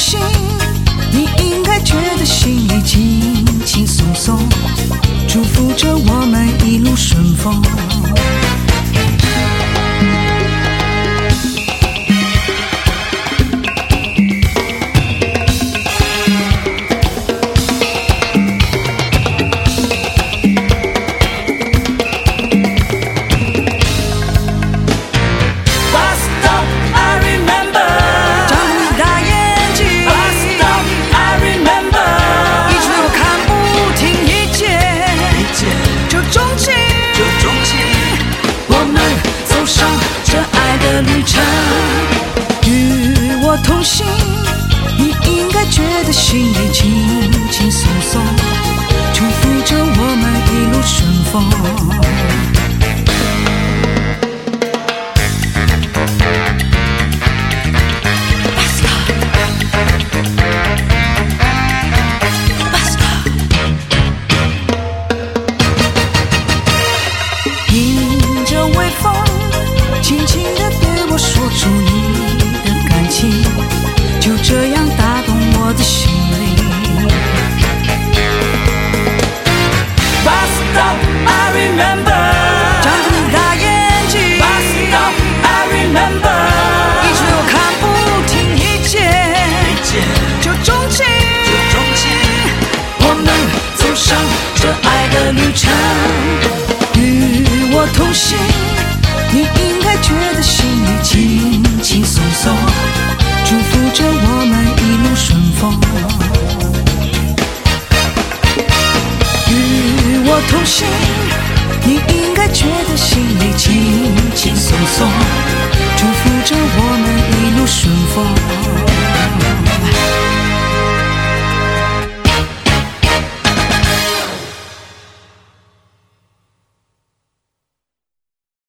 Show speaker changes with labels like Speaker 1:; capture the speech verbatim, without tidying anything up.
Speaker 1: 行，你应该觉得心里轻轻松松，祝福着我们一路顺风。旅程与我同行，你应该觉得心里轻轻松松，祝福着我们一路顺风。迎着微风，轻轻地对我说出你的感情，就这样打动我的心灵。Bus stop, I remember， 张着你大眼睛。Bus stop, I remember， 一直我看不听一见，就钟情，就钟情。我们走上这爱的旅程，与我同行。你应该觉得心里轻轻松松，祝福着我们一路顺风。与我同行，你应该觉得心里轻轻松松，祝福着我们一路顺风。